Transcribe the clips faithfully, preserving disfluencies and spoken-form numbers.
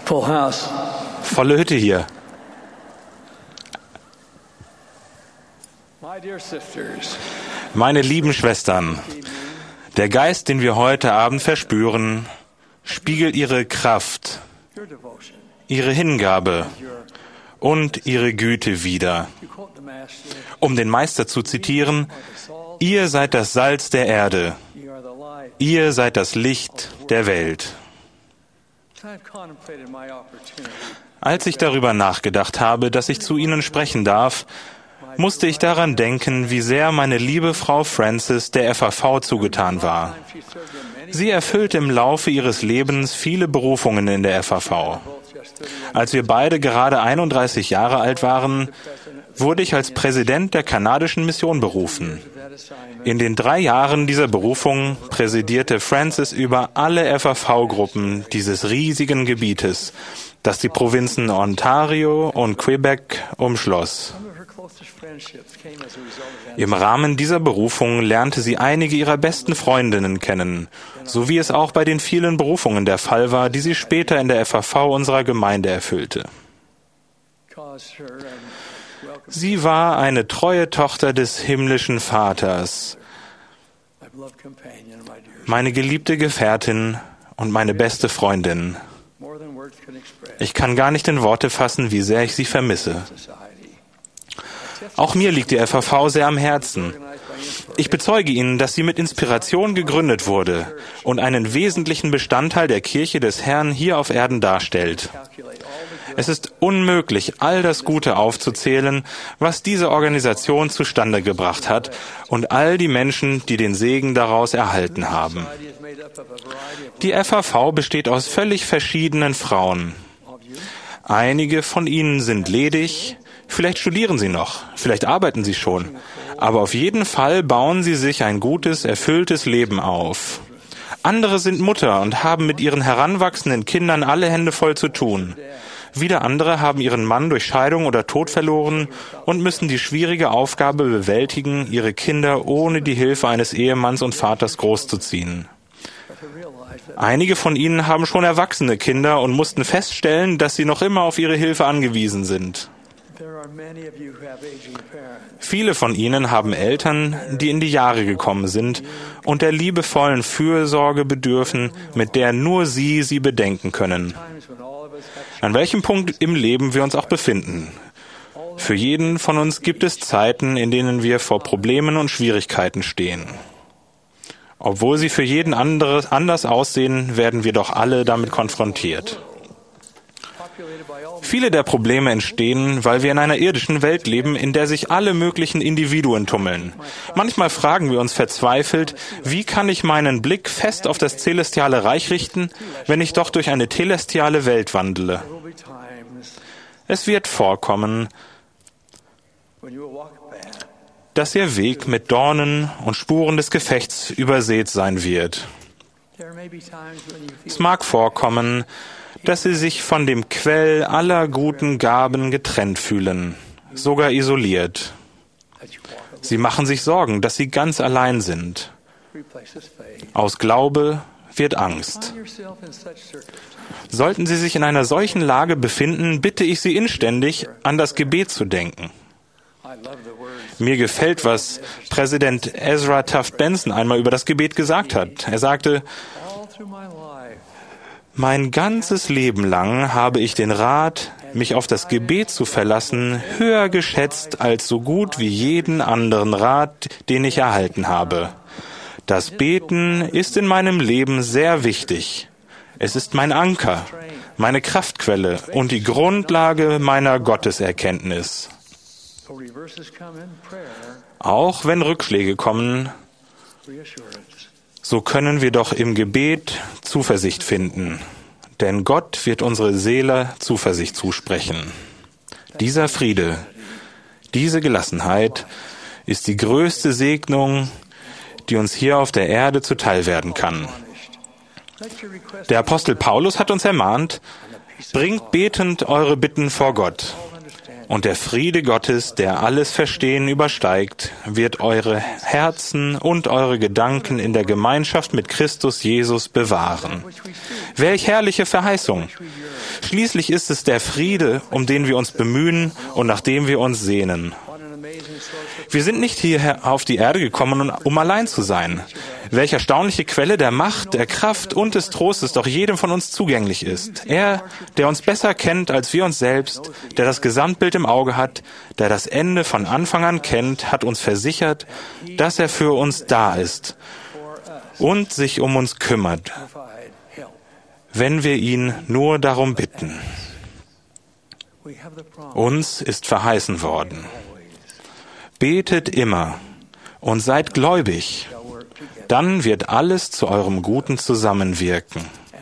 Full house. Volle Hütte hier. My dear sisters, Meine lieben Schwestern, der Geist, den wir heute Abend verspüren, spiegelt ihre Kraft, your devotion. ihre Hingabe und ihre Güte wider. To quote the Master, Um den Meister zu zitieren, ihr seid das Salz der Erde, you are the light. ihr seid das Licht der Welt. I have contemplated my opportunity. Als ich darüber nachgedacht habe, dass ich zu Ihnen sprechen darf, musste ich daran denken, wie sehr meine liebe Frau Frances der F A V zugetan war. She served in many Sie erfüllte im Laufe ihres Lebens viele Berufungen in der F A V. Als wir beide gerade einunddreißig Jahre alt waren, wurde ich als Präsident der kanadischen Mission berufen. that assignment. In den drei Jahren dieser Berufung präsidierte Frances über alle F A V-Gruppen dieses riesigen Gebietes, das die Provinzen Ontario und Quebec umschloss. Some of her closest friendships came as a result of that. Im Rahmen dieser Berufung lernte sie einige ihrer besten Freundinnen kennen, so wie es auch bei den vielen Berufungen der Fall war, die sie später in der F A V unserer Gemeinde erfüllte. Caused her and welcome Sie war eine treue Tochter des himmlischen Vaters, my beloved companion, my dear. meine geliebte Gefährtin und meine beste Freundin. More than words can express. Ich kann gar nicht in Worte fassen, wie sehr ich sie vermisse. Society. Auch mir liegt die F A V sehr am Herzen. Organized by inspiration. Ich bezeuge Ihnen, dass sie mit Inspiration gegründet wurde und einen wesentlichen Bestandteil der Kirche des Herrn hier auf Erden darstellt. Calculate all the good Es ist unmöglich, all das Gute aufzuzählen, was diese Organisation zustande gebracht hat und all die Menschen, die den Segen daraus erhalten haben. society is made up of a variety of Die F A V besteht aus völlig verschiedenen Frauen. of you. Einige von ihnen sind ledig, vielleicht studieren sie noch, vielleicht arbeiten sie schon, aber auf jeden Fall bauen sie sich ein gutes, erfülltes Leben auf. Andere sind Mutter und haben mit ihren heranwachsenden Kindern alle Hände voll zu tun. Wieder andere haben ihren Mann durch Scheidung oder Tod verloren und müssen die schwierige Aufgabe bewältigen, ihre Kinder ohne die Hilfe eines Ehemanns und Vaters großzuziehen. But to realize that Einige von ihnen haben schon erwachsene Kinder und mussten feststellen, dass sie noch immer auf ihre Hilfe angewiesen sind. there are many of you who have aging parents. Viele von ihnen haben Eltern, die in die Jahre gekommen sind und der liebevollen Fürsorge bedürfen, mit der nur sie sie bedenken können. Times when all of us have An welchem Punkt im Leben wir uns auch befinden. Für jeden von uns gibt es Zeiten, in denen wir vor Problemen und Schwierigkeiten stehen. Obwohl sie für jeden anderes anders aussehen, werden wir doch alle damit konfrontiert. populated by all Viele der Probleme entstehen, weil wir in einer irdischen Welt leben, in der sich alle möglichen Individuen tummeln. Manchmal fragen wir uns verzweifelt, wie kann ich meinen Blick fest auf das celestiale Reich richten, wenn ich doch durch eine telestiale Welt wandele? there will be times Es wird vorkommen, when you will walk a path dass ihr Weg mit Dornen und Spuren des Gefechts übersät sein wird. there may be times when you Es feel mag vorkommen, dass sie sich von dem Quell aller guten Gaben getrennt fühlen, sogar isoliert. that you walk alone. Sie machen sich Sorgen, dass sie ganz allein sind. Replaces faith. Aus Glaube wird Angst. Find yourself in such circumstances. Sollten Sie sich in einer solchen Lage befinden, bitte ich Sie inständig, an das Gebet zu denken. I love the words. Mir gefällt, was Präsident Ezra Taft Benson einmal über das Gebet gesagt hat. Er sagte, All through my life, mein ganzes Leben lang habe ich den Rat, mich auf das Gebet zu verlassen, höher geschätzt als so gut wie jeden anderen Rat, den ich erhalten habe. Das Beten ist in meinem Leben sehr wichtig. Es ist mein Anker, meine Kraftquelle und die Grundlage meiner Gotteserkenntnis. so reverses come in prayer, Auch wenn Rückschläge kommen, reassurance. so können wir doch im Gebet Zuversicht finden. Denn Gott wird unsere Seele Zuversicht zusprechen. Dieser Friede, diese Gelassenheit ist die größte Segnung, die uns hier auf der Erde zuteil werden kann. Let your request Der Apostel Paulus hat uns ermahnt, bringt betend eure Bitten vor Gott. all understanding Und der Friede Gottes, der alles Verstehen übersteigt, wird eure Herzen und eure Gedanken in der Gemeinschaft mit Christus Jesus bewahren. Welch herrliche Verheißung! Schließlich ist es der Friede, um den wir uns bemühen und nach dem wir uns sehnen. Wir sind nicht hierher auf die Erde gekommen, um allein zu sein. Welch erstaunliche Quelle der Macht, der Kraft und des Trostes doch jedem von uns zugänglich ist. Er, der uns besser kennt als wir uns selbst, der das Gesamtbild im Auge hat, der das Ende von Anfang an kennt, hat uns versichert, dass er für uns da ist und sich um uns kümmert, wenn wir ihn nur darum bitten. Uns ist verheißen worden: Betet immer und seid gläubig, dann wird alles zu eurem Guten zusammenwirken.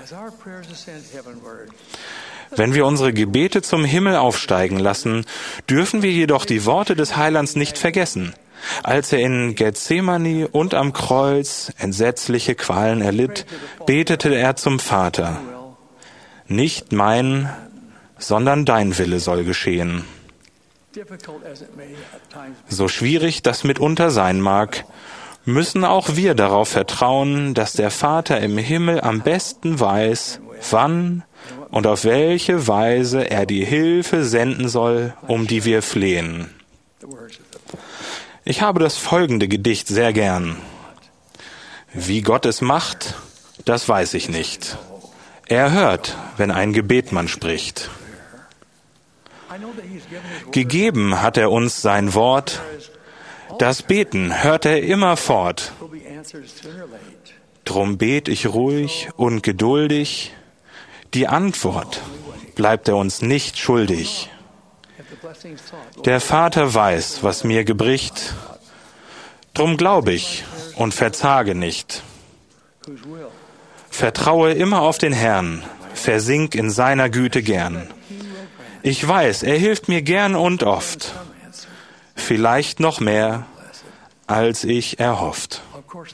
Wenn wir unsere Gebete zum Himmel aufsteigen lassen, dürfen wir jedoch die Worte des Heilands nicht vergessen. Als er in Gethsemane und am Kreuz entsetzliche Qualen erlitt, betete er zum Vater: Nicht mein, sondern dein Wille soll geschehen. So schwierig das mitunter sein mag, müssen auch wir darauf vertrauen, dass der Vater im Himmel am besten weiß, wann und auf welche Weise er die Hilfe senden soll, um die wir flehen. Ich habe das folgende Gedicht sehr gern. Wie Gott es macht, das weiß ich nicht. Er hört, wenn ein Gebet man spricht. Gegeben hat er uns sein Wort, das Beten hört er immer fort. Drum bet ich ruhig und geduldig, die Antwort bleibt er uns nicht schuldig. Der Vater weiß, was mir gebricht, drum glaub ich und verzage nicht. Vertraue immer auf den Herrn, versink in seiner Güte gern. Ich weiß, er hilft mir gern und oft, vielleicht noch mehr, als ich erhofft.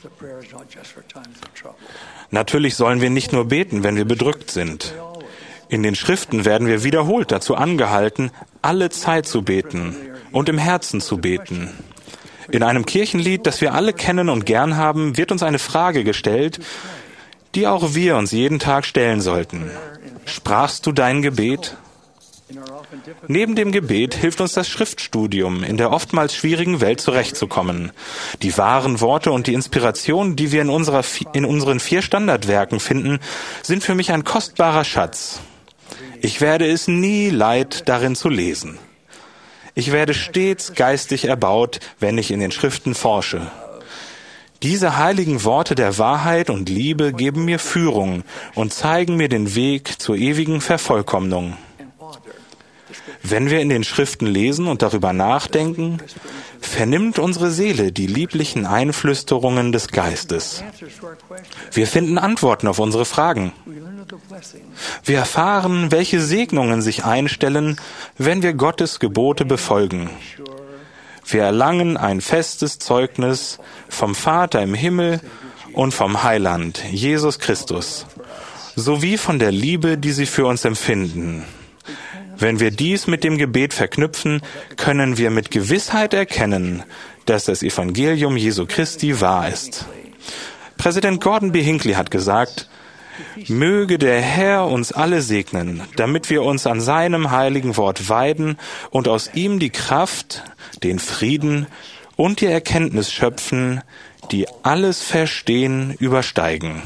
Natürlich sollen wir nicht nur beten, wenn wir bedrückt sind. In den Schriften werden wir wiederholt dazu angehalten, alle Zeit zu beten und im Herzen zu beten. In einem Kirchenlied, das wir alle kennen und gern haben, wird uns eine Frage gestellt, die auch wir uns jeden Tag stellen sollten. Sprachst du dein Gebet? Neben dem Gebet hilft uns das Schriftstudium, in der oftmals schwierigen Welt zurechtzukommen. Die wahren Worte und die Inspiration, die wir in, unserer, in unseren vier Standardwerken finden, sind für mich ein kostbarer Schatz. Ich werde es nie leid, darin zu lesen. Ich werde stets geistig erbaut, wenn ich in den Schriften forsche. Diese heiligen Worte der Wahrheit und Liebe geben mir Führung und zeigen mir den Weg zur ewigen Vervollkommnung. Wenn wir in den Schriften lesen und darüber nachdenken, vernimmt unsere Seele die lieblichen Einflüsterungen des Geistes. Wir finden Antworten auf unsere Fragen. Wir erfahren, welche Segnungen sich einstellen, wenn wir Gottes Gebote befolgen. Wir erlangen ein festes Zeugnis vom Vater im Himmel und vom Heiland, Jesus Christus, sowie von der Liebe, die sie für uns empfinden. Wenn wir dies mit dem Gebet verknüpfen, können wir mit Gewissheit erkennen, dass das Evangelium Jesu Christi wahr ist. Präsident Gordon B. Hinckley hat gesagt: Möge der Herr uns alle segnen, damit wir uns an seinem heiligen Wort weiden und aus ihm die Kraft, den Frieden und die Erkenntnis schöpfen, die alles Verstehen übersteigen.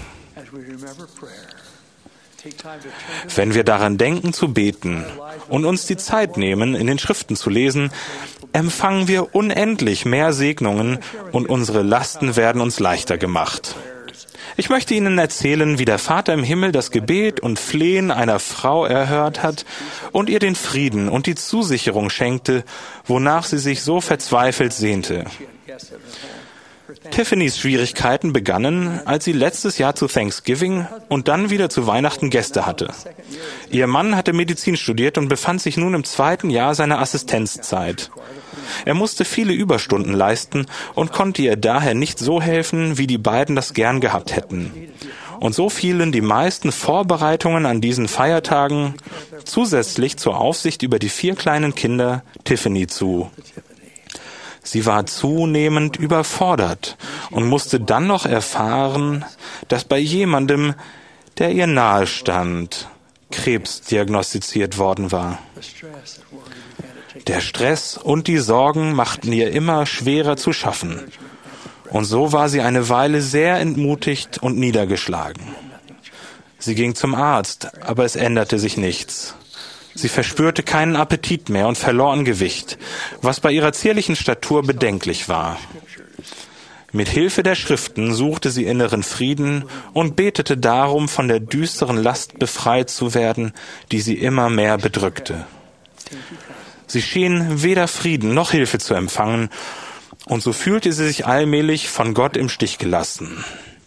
Wenn wir daran denken zu beten und uns die Zeit nehmen, in den Schriften zu lesen, empfangen wir unendlich mehr Segnungen und unsere Lasten werden uns leichter gemacht. Ich möchte Ihnen erzählen, wie der Vater im Himmel das Gebet und Flehen einer Frau erhört hat und ihr den Frieden und die Zusicherung schenkte, wonach sie sich so verzweifelt sehnte. Tiffany's Schwierigkeiten begannen, als sie letztes Jahr zu Thanksgiving und dann wieder zu Weihnachten Gäste hatte. Ihr Mann hatte Medizin studiert und befand sich nun im zweiten Jahr seiner Assistenzzeit. Er musste viele Überstunden leisten und konnte ihr daher nicht so helfen, wie die beiden das gern gehabt hätten. Und so fielen die meisten Vorbereitungen an diesen Feiertagen zusätzlich zur Aufsicht über die vier kleinen Kinder Tiffany zu. Sie war zunehmend überfordert und musste dann noch erfahren, dass bei jemandem, der ihr nahe stand, Krebs diagnostiziert worden war. Der Stress und die Sorgen machten ihr immer schwerer zu schaffen. Und so war sie eine Weile sehr entmutigt und niedergeschlagen. Sie ging zum Arzt, aber es änderte sich nichts. Sie verspürte keinen Appetit mehr und verlor an Gewicht, was bei ihrer zierlichen Statur bedenklich war. Mit Hilfe der Schriften suchte sie inneren Frieden und betete darum, von der düsteren Last befreit zu werden, die sie immer mehr bedrückte. Sie schien weder Frieden noch Hilfe zu empfangen, und so fühlte sie sich allmählich von Gott im Stich gelassen.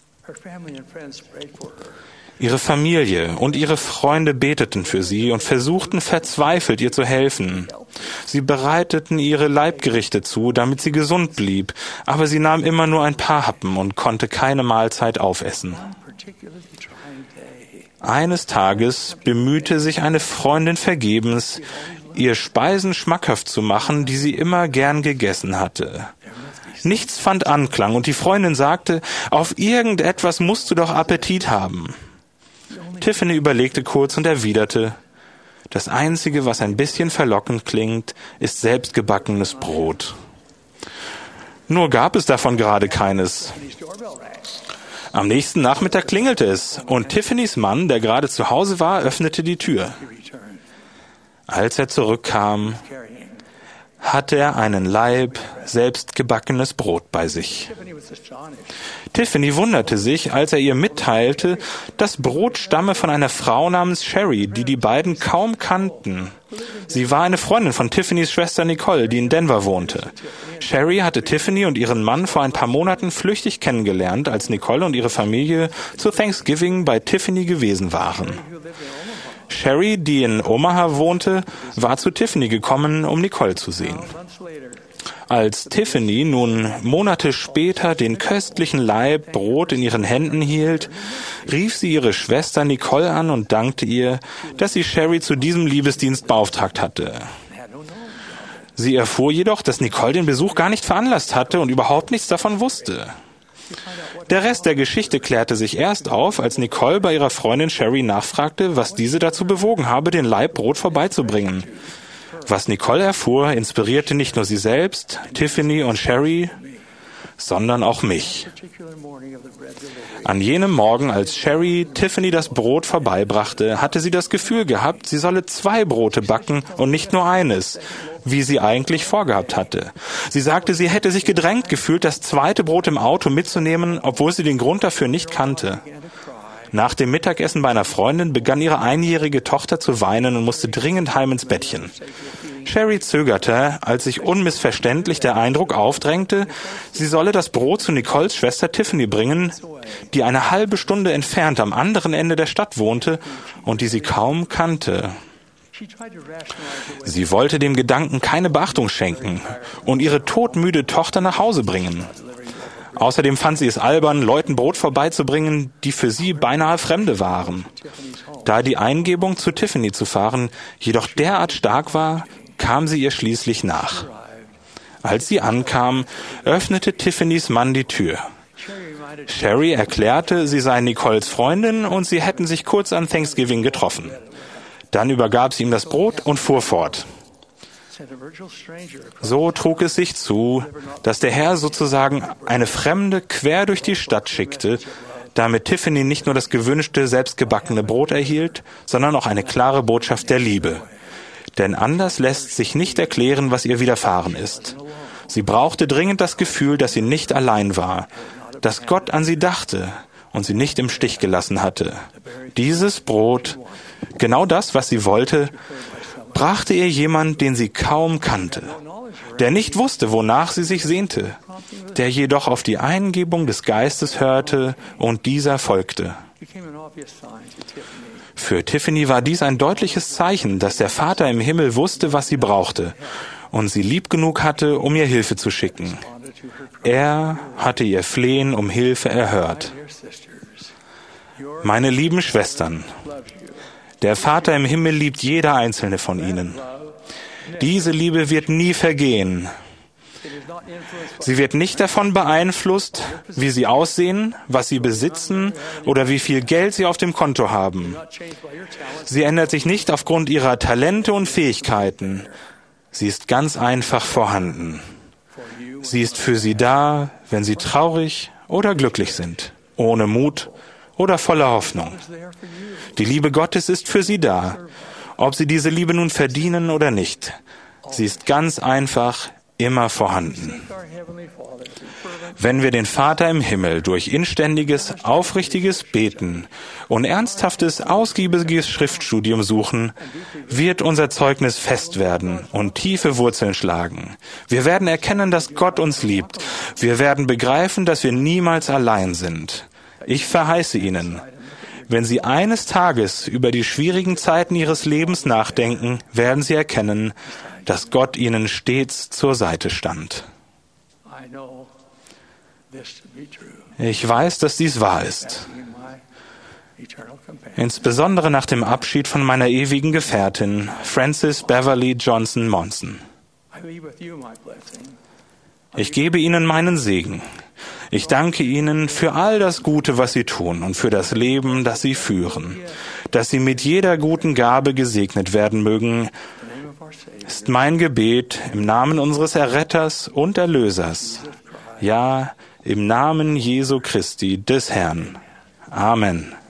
Ihre Familie und ihre Freunde beteten für sie und versuchten verzweifelt, ihr zu helfen. Sie bereiteten ihre Leibgerichte zu, damit sie gesund blieb, aber sie nahm immer nur ein paar Happen und konnte keine Mahlzeit aufessen. Eines Tages bemühte sich eine Freundin vergebens, ihr Speisen schmackhaft zu machen, die sie immer gern gegessen hatte. Nichts fand Anklang und die Freundin sagte, auf irgendetwas musst du doch Appetit haben. Tiffany überlegte kurz und erwiderte, das Einzige, was ein bisschen verlockend klingt, ist selbstgebackenes Brot. Nur gab es davon gerade keines. Am nächsten Nachmittag klingelte es und Tiffany's Mann, der gerade zu Hause war, öffnete die Tür. Als er zurückkam, hatte er einen Laib selbstgebackenes Brot bei sich. Tiffany wunderte sich, als er ihr mitteilte, das Brot stamme von einer Frau namens Sherry, die die beiden kaum kannten. Sie war eine Freundin von Tiffany's Schwester Nicole, die in Denver wohnte. Sherry hatte Tiffany und ihren Mann vor ein paar Monaten flüchtig kennengelernt, als Nicole und ihre Familie zu Thanksgiving bei Tiffany gewesen waren. Sherry, die in Omaha wohnte, war zu Tiffany gekommen, um Nicole zu sehen. Als Tiffany nun Monate später den köstlichen Laib Brot in ihren Händen hielt, rief sie ihre Schwester Nicole an und dankte ihr, dass sie Sherry zu diesem Liebesdienst beauftragt hatte. Sie erfuhr jedoch, dass Nicole den Besuch gar nicht veranlasst hatte und überhaupt nichts davon wusste. Der Rest der Geschichte klärte sich erst auf, als Nicole bei ihrer Freundin Sherry nachfragte, was diese dazu bewogen habe, den Laib Brot vorbeizubringen. Was Nicole erfuhr, inspirierte nicht nur sie selbst, Tiffany und Sherry, sondern auch mich. An jenem Morgen, als Sherry Tiffany das Brot vorbeibrachte, hatte sie das Gefühl gehabt, sie solle zwei Brote backen und nicht nur eines, wie sie eigentlich vorgehabt hatte. Sie sagte, sie hätte sich gedrängt gefühlt, das zweite Brot im Auto mitzunehmen, obwohl sie den Grund dafür nicht kannte. Nach dem Mittagessen bei einer Freundin begann ihre einjährige Tochter zu weinen und musste dringend heim ins Bettchen. Sherry zögerte, als sich unmissverständlich der Eindruck aufdrängte, sie solle das Brot zu Nicoles Schwester Tiffany bringen, die eine halbe Stunde entfernt am anderen Ende der Stadt wohnte und die sie kaum kannte. Sie wollte dem Gedanken keine Beachtung schenken und ihre todmüde Tochter nach Hause bringen. Außerdem fand sie es albern, Leuten Brot vorbeizubringen, die für sie beinahe Fremde waren. Da die Eingebung, zu Tiffany zu fahren, jedoch derart stark war, kam sie ihr schließlich nach. Als sie ankam, öffnete Tiffany's Mann die Tür. Sherry erklärte, sie sei Nicoles Freundin und sie hätten sich kurz an Thanksgiving getroffen. Dann übergab sie ihm das Brot und fuhr fort. So trug es sich zu, dass der Herr sozusagen eine Fremde quer durch die Stadt schickte, damit Tiffany nicht nur das gewünschte, selbstgebackene Brot erhielt, sondern auch eine klare Botschaft der Liebe. Denn anders lässt sich nicht erklären, was ihr widerfahren ist. Sie brauchte dringend das Gefühl, dass sie nicht allein war, dass Gott an sie dachte und sie nicht im Stich gelassen hatte. Dieses Brot, genau das, was sie wollte, brachte ihr jemand, den sie kaum kannte, der nicht wusste, wonach sie sich sehnte, der jedoch auf die Eingebung des Geistes hörte und dieser folgte. Für Tiffany war dies ein deutliches Zeichen, dass der Vater im Himmel wusste, was sie brauchte und sie lieb genug hatte, um ihr Hilfe zu schicken. Er hatte ihr Flehen um Hilfe erhört. Meine lieben Schwestern, der Vater im Himmel liebt jede einzelne von ihnen. Diese Liebe wird nie vergehen. Sie wird nicht davon beeinflusst, wie sie aussehen, was sie besitzen oder wie viel Geld sie auf dem Konto haben. Sie ändert sich nicht aufgrund ihrer Talente und Fähigkeiten. Sie ist ganz einfach vorhanden. Sie ist für sie da, wenn sie traurig oder glücklich sind, ohne Mut oder voller Hoffnung. Die Liebe Gottes ist für sie da, ob sie diese Liebe nun verdienen oder nicht. Sie ist ganz einfach immer vorhanden. Wenn wir den Vater im Himmel durch inständiges, aufrichtiges Beten und ernsthaftes, ausgiebiges Schriftstudium suchen, wird unser Zeugnis fest werden und tiefe Wurzeln schlagen. Wir werden erkennen, dass Gott uns liebt. Wir werden begreifen, dass wir niemals allein sind. Ich verheiße Ihnen, wenn Sie eines Tages über die schwierigen Zeiten Ihres Lebens nachdenken, werden Sie erkennen, dass Gott Ihnen stets zur Seite stand. Ich weiß, dass dies wahr ist. Insbesondere nach dem Abschied von meiner ewigen Gefährtin, Frances Beverly Johnson Monson. Ich gebe Ihnen meinen Segen. Ich danke Ihnen für all das Gute, was Sie tun und für das Leben, das Sie führen. Dass Sie mit jeder guten Gabe gesegnet werden mögen, ist mein Gebet im Namen unseres Erretters und Erlösers. Ja, im Namen Jesu Christi, des Herrn. Amen.